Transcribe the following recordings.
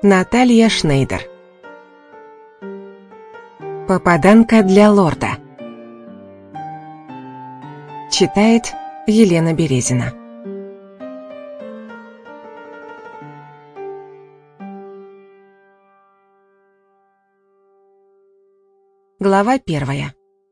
Наталья Шнейдер. Попаданка для лорда. Читает Елена Березина. Глава 1.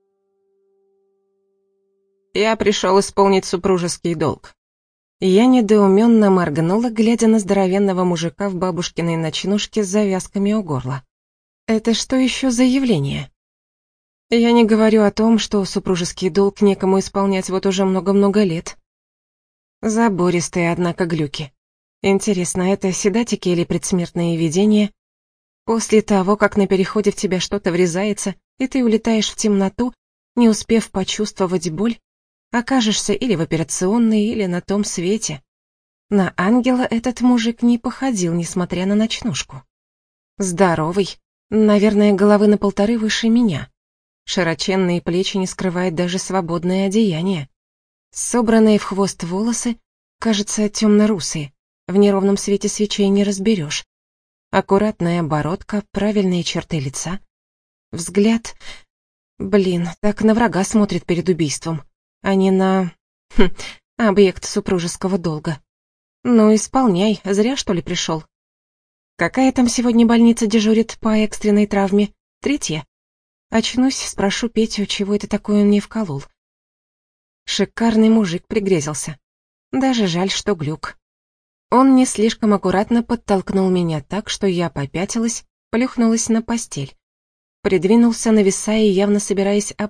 Я пришел исполнить супружеский долг. Я недоуменно моргнула, глядя на здоровенного мужика в бабушкиной ночнушке с завязками у горла. Это что еще за явление? Я не говорю о том, что супружеский долг некому исполнять вот уже много-много лет. Забористые, однако, глюки. Интересно, это седатики или предсмертные видения? После того, как на переходе в тебя что-то врезается, и ты улетаешь в темноту, не успев почувствовать боль, окажешься или в операционной, или на том свете. На ангела этот мужик не походил, несмотря на ночнушку. Здоровый, наверное, головы на 1,5 выше меня. Широченные плечи не скрывает даже свободное одеяние. Собранные в хвост волосы, кажется, темно-русые, в неровном свете свечей не разберешь. Аккуратная бородка, правильные черты лица. Взгляд... так на врага смотрит перед убийством, а не на... объект супружеского долга. Ну, исполняй, зря что ли пришел? Какая там сегодня больница дежурит по экстренной травме? 3? Очнусь, спрошу Петю, чего это такое он мне вколол. Шикарный мужик пригрезился. Даже жаль, что глюк. Он не слишком аккуратно подтолкнул меня так, что я попятилась, плюхнулась на постель. Придвинулся, нависая, явно собираясь